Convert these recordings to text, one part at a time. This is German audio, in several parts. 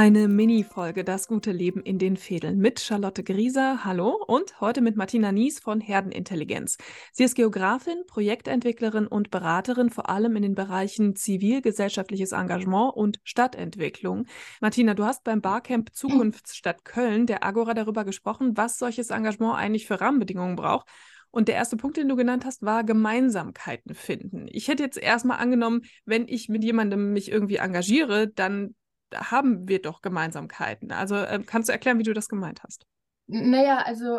Eine Mini-Folge Das gute Leben in den Fädeln mit Charlotte Grieser, hallo, und heute mit Martina Nies von Herdenintelligenz. Sie ist Geografin, Projektentwicklerin und Beraterin, vor allem in den Bereichen zivilgesellschaftliches Engagement und Stadtentwicklung. Martina, du hast beim Barcamp Zukunftsstadt Köln der Agora darüber gesprochen, was solches Engagement eigentlich für Rahmenbedingungen braucht. Und der erste Punkt, den du genannt hast, war Gemeinsamkeiten finden. Ich hätte jetzt erstmal angenommen, wenn ich mit jemandem mich irgendwie engagiere, dann haben wir doch Gemeinsamkeiten. Also kannst du erklären, wie du das gemeint hast? Naja, also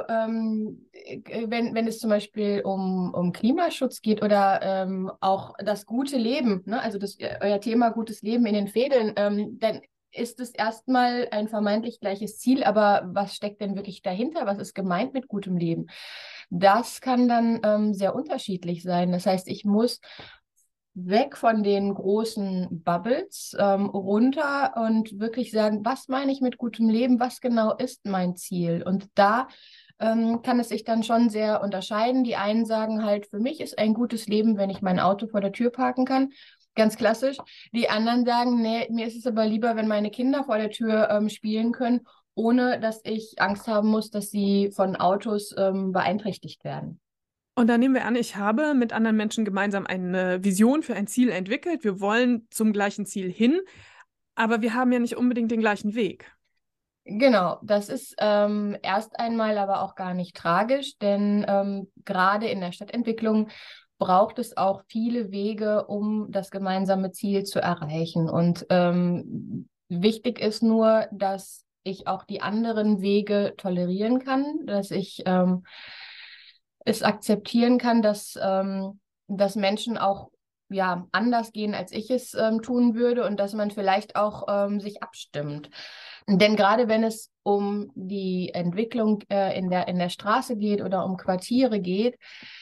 wenn es zum Beispiel um Klimaschutz geht oder auch das gute Leben, ne? Also euer Thema gutes Leben in den Fädeln, dann ist es erstmal ein vermeintlich gleiches Ziel, aber was steckt denn wirklich dahinter? Was ist gemeint mit gutem Leben? Das kann dann sehr unterschiedlich sein. Das heißt, ich muss weg von den großen Bubbles, runter und wirklich sagen, was meine ich mit gutem Leben, was genau ist mein Ziel? Und da kann es sich dann schon sehr unterscheiden. Die einen sagen halt, für mich ist ein gutes Leben, wenn ich mein Auto vor der Tür parken kann. Ganz klassisch. Die anderen sagen, nee, mir ist es aber lieber, wenn meine Kinder vor der Tür spielen können, ohne dass ich Angst haben muss, dass sie von Autos beeinträchtigt werden. Und dann nehmen wir an, ich habe mit anderen Menschen gemeinsam eine Vision für ein Ziel entwickelt. Wir wollen zum gleichen Ziel hin, aber wir haben ja nicht unbedingt den gleichen Weg. Genau, das ist erst einmal aber auch gar nicht tragisch, denn gerade in der Stadtentwicklung braucht es auch viele Wege, um das gemeinsame Ziel zu erreichen. Und wichtig ist nur, dass ich auch die anderen Wege tolerieren kann, dass ich es akzeptieren kann, dass Menschen auch ja, anders gehen, als ich es tun würde und dass man vielleicht auch sich abstimmt. Denn gerade wenn es um die Entwicklung in der Straße geht oder um Quartiere geht,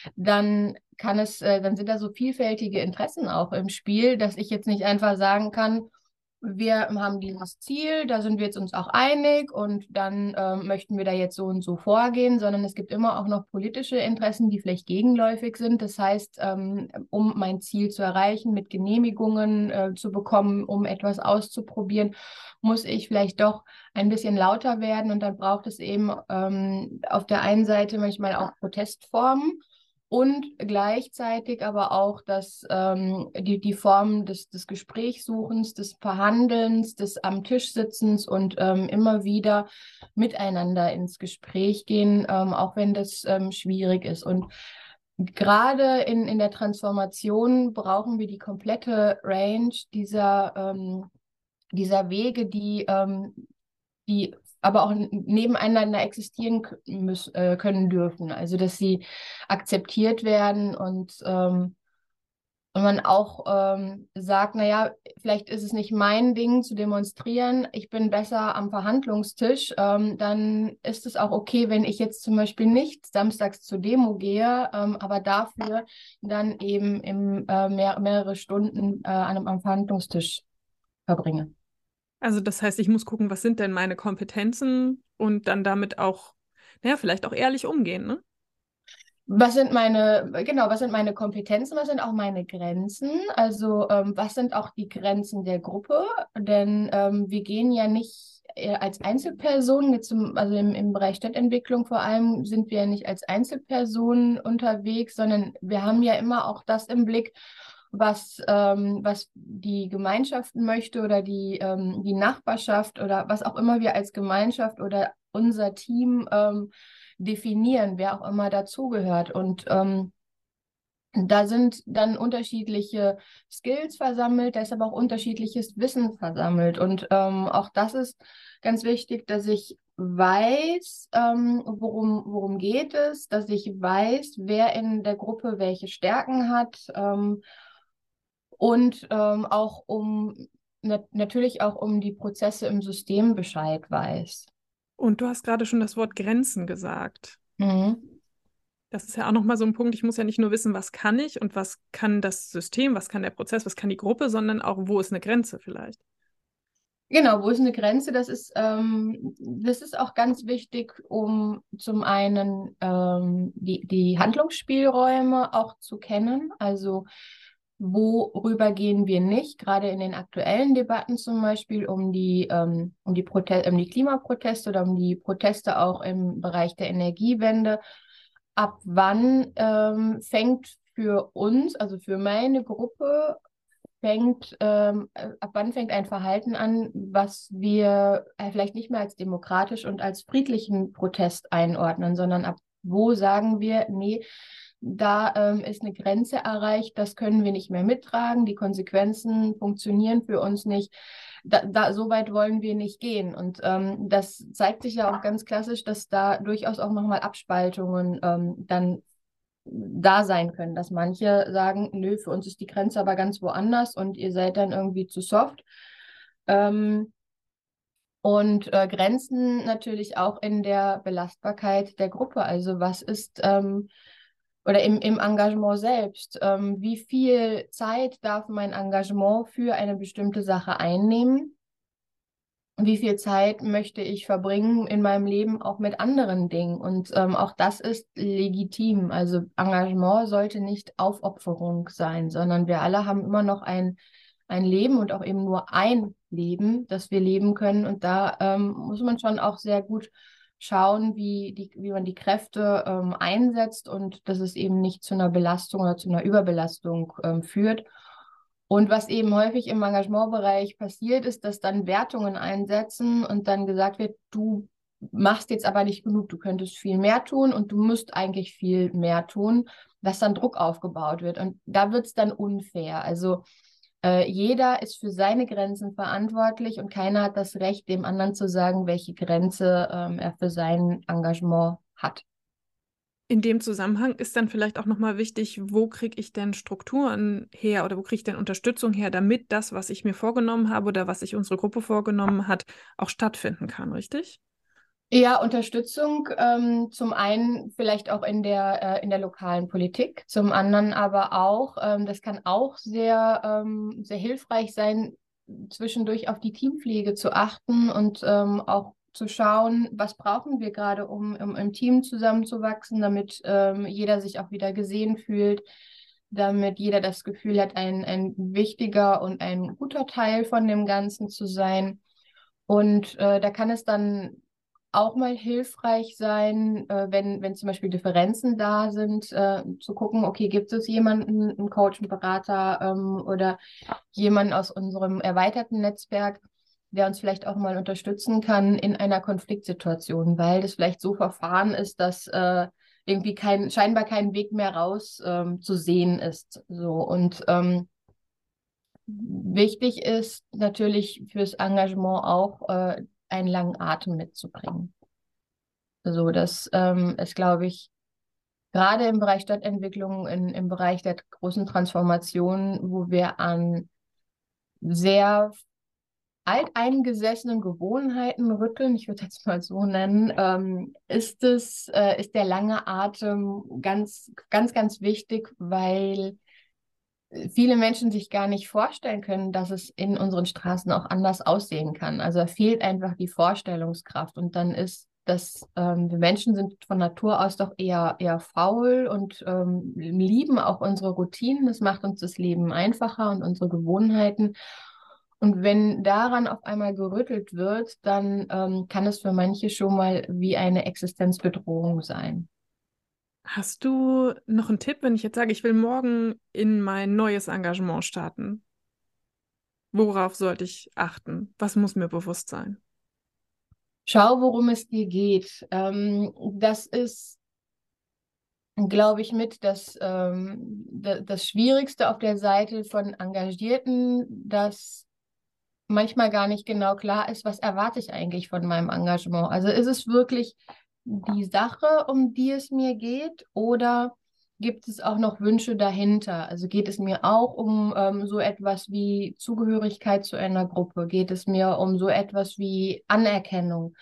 dann sind da so vielfältige Interessen auch im Spiel, dass ich jetzt nicht einfach sagen kann, wir haben dieses Ziel, da sind wir jetzt uns auch einig und dann möchten wir da jetzt so und so vorgehen, sondern es gibt immer auch noch politische Interessen, die vielleicht gegenläufig sind. Das heißt, um mein Ziel zu erreichen, mit Genehmigungen zu bekommen, um etwas auszuprobieren, muss ich vielleicht doch ein bisschen lauter werden und dann braucht es eben auf der einen Seite manchmal auch Protestformen. Und gleichzeitig aber auch die Form des Gesprächssuchens, des Verhandelns, des am Tisch Sitzens und immer wieder miteinander ins Gespräch gehen, auch wenn das schwierig ist. Und gerade in der Transformation brauchen wir die komplette Range dieser Wege, die aber auch nebeneinander existieren können dürfen. Also dass sie akzeptiert werden und man auch sagt, naja, vielleicht ist es nicht mein Ding zu demonstrieren, ich bin besser am Verhandlungstisch, dann ist es auch okay, wenn ich jetzt zum Beispiel nicht samstags zur Demo gehe, aber dafür dann eben mehrere Stunden am Verhandlungstisch verbringe. Also das heißt, ich muss gucken, was sind denn meine Kompetenzen und dann damit auch, naja, vielleicht auch ehrlich umgehen, ne? Was sind meine Kompetenzen, was sind auch meine Grenzen? Also, was sind auch die Grenzen der Gruppe? Denn wir gehen ja nicht als Einzelpersonen, also im Bereich Stadtentwicklung vor allem, sind wir ja nicht als Einzelpersonen unterwegs, sondern wir haben ja immer auch das im Blick, was die Gemeinschaft möchte oder die Nachbarschaft oder was auch immer wir als Gemeinschaft oder unser Team definieren, wer auch immer dazugehört. Und da sind dann unterschiedliche Skills versammelt, da ist aber auch unterschiedliches Wissen versammelt. Und auch das ist ganz wichtig, dass ich weiß, worum geht es, dass ich weiß, wer in der Gruppe welche Stärken hat und auch natürlich auch um die Prozesse im System Bescheid weiß. Und du hast gerade schon das Wort Grenzen gesagt. Mhm. Das ist ja auch nochmal so ein Punkt. Ich muss ja nicht nur wissen, was kann ich und was kann das System, was kann der Prozess, was kann die Gruppe, sondern auch, wo ist eine Grenze vielleicht. Genau, wo ist eine Grenze? Das ist auch ganz wichtig, um zum einen die Handlungsspielräume auch zu kennen. Also worüber gehen wir nicht, gerade in den aktuellen Debatten zum Beispiel um die Klimaproteste oder um die Proteste auch im Bereich der Energiewende. Ab wann fängt für uns, also für meine Gruppe, ab wann fängt ein Verhalten an, was wir vielleicht nicht mehr als demokratisch und als friedlichen Protest einordnen, sondern ab wo sagen wir, nee, da ist eine Grenze erreicht, das können wir nicht mehr mittragen, die Konsequenzen funktionieren für uns nicht. So weit wollen wir nicht gehen. Und das zeigt sich ja auch ganz klassisch, dass da durchaus auch nochmal Abspaltungen dann da sein können, dass manche sagen, nö, für uns ist die Grenze aber ganz woanders und ihr seid dann irgendwie zu soft. Und Grenzen natürlich auch in der Belastbarkeit der Gruppe. Also was ist, oder im Engagement selbst, wie viel Zeit darf mein Engagement für eine bestimmte Sache einnehmen? Wie viel Zeit möchte ich verbringen in meinem Leben auch mit anderen Dingen? Und auch das ist legitim. Also Engagement sollte nicht Aufopferung sein, sondern wir alle haben immer noch ein Leben und auch eben nur ein Leben, das wir leben können. Und da muss man schon auch sehr gut schauen, wie man die Kräfte einsetzt und dass es eben nicht zu einer Belastung oder zu einer Überbelastung führt. Und was eben häufig im Engagementbereich passiert, ist, dass dann Wertungen einsetzen und dann gesagt wird, du machst jetzt aber nicht genug, du könntest viel mehr tun und du musst eigentlich viel mehr tun, dass dann Druck aufgebaut wird. Und da wird es dann unfair. Also jeder ist für seine Grenzen verantwortlich und keiner hat das Recht, dem anderen zu sagen, welche Grenze er für sein Engagement hat. In dem Zusammenhang ist dann vielleicht auch nochmal wichtig, wo kriege ich denn Strukturen her oder wo kriege ich denn Unterstützung her, damit das, was ich mir vorgenommen habe oder was sich unsere Gruppe vorgenommen hat, auch stattfinden kann, richtig? Ja, Unterstützung zum einen vielleicht auch in der lokalen Politik, zum anderen aber auch, das kann auch sehr hilfreich sein, zwischendurch auf die Teampflege zu achten und auch zu schauen, was brauchen wir gerade, um im Team zusammenzuwachsen, damit jeder sich auch wieder gesehen fühlt, damit jeder das Gefühl hat, ein wichtiger und ein guter Teil von dem Ganzen zu sein. Und da kann es dann auch mal hilfreich sein, wenn zum Beispiel Differenzen da sind, zu gucken, okay, gibt es jemanden, einen Coach, einen Berater oder jemanden aus unserem erweiterten Netzwerk, der uns vielleicht auch mal unterstützen kann in einer Konfliktsituation, weil das vielleicht so verfahren ist, dass irgendwie scheinbar kein Weg mehr raus zu sehen ist. So und wichtig ist natürlich fürs Engagement auch einen langen Atem mitzubringen. So, das ist, glaube ich, gerade im Bereich Stadtentwicklung, im Bereich der großen Transformation, wo wir an sehr alteingesessenen Gewohnheiten rütteln, ich würde jetzt mal so nennen, ist der lange Atem ganz, ganz, ganz wichtig, weil viele Menschen sich gar nicht vorstellen können, dass es in unseren Straßen auch anders aussehen kann. Also da fehlt einfach die Vorstellungskraft und dann ist das, wir Menschen sind von Natur aus doch eher faul und lieben auch unsere Routinen. Das macht uns das Leben einfacher und unsere Gewohnheiten. Und wenn daran auf einmal gerüttelt wird, dann kann es für manche schon mal wie eine Existenzbedrohung sein. Hast du noch einen Tipp, wenn ich jetzt sage, ich will morgen in mein neues Engagement starten? Worauf sollte ich achten? Was muss mir bewusst sein? Schau, worum es dir geht. Das ist, glaube ich, mit das Schwierigste auf der Seite von Engagierten, dass manchmal gar nicht genau klar ist, was erwarte ich eigentlich von meinem Engagement. Also ist es wirklich die Sache, um die es mir geht, oder gibt es auch noch Wünsche dahinter? Also geht es mir auch um so etwas wie Zugehörigkeit zu einer Gruppe? Geht es mir um so etwas wie Anerkennung?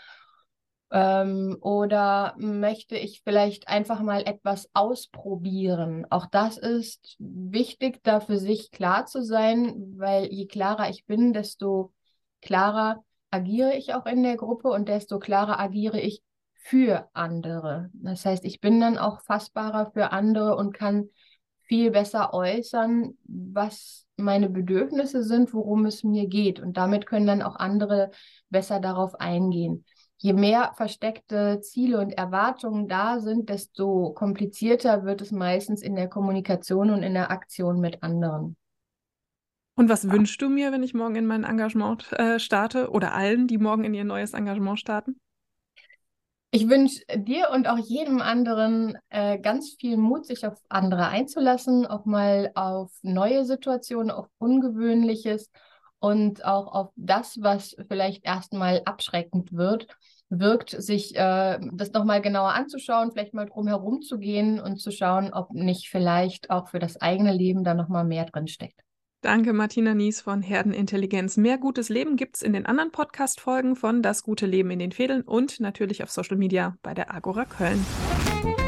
Oder möchte ich vielleicht einfach mal etwas ausprobieren? Auch das ist wichtig, da für sich klar zu sein, weil je klarer ich bin, desto klarer agiere ich auch in der Gruppe und desto klarer agiere ich für andere. Das heißt, ich bin dann auch fassbarer für andere und kann viel besser äußern, was meine Bedürfnisse sind, worum es mir geht. Und damit können dann auch andere besser darauf eingehen. Je mehr versteckte Ziele und Erwartungen da sind, desto komplizierter wird es meistens in der Kommunikation und in der Aktion mit anderen. Und was wünschst du mir, wenn ich morgen in mein Engagement starte oder allen, die morgen in ihr neues Engagement starten? Ich wünsche dir und auch jedem anderen ganz viel Mut, sich auf andere einzulassen, auch mal auf neue Situationen, auf Ungewöhnliches und auch auf das, was vielleicht erstmal abschreckend wirkt, sich das nochmal genauer anzuschauen, vielleicht mal drum herum zu gehen und zu schauen, ob nicht vielleicht auch für das eigene Leben da nochmal mehr drin steckt. Danke, Martina Nies von Herdenintelligenz. Mehr gutes Leben gibt's in den anderen Podcast-Folgen von Das gute Leben in den Fädeln und natürlich auf Social Media bei der Agora Köln.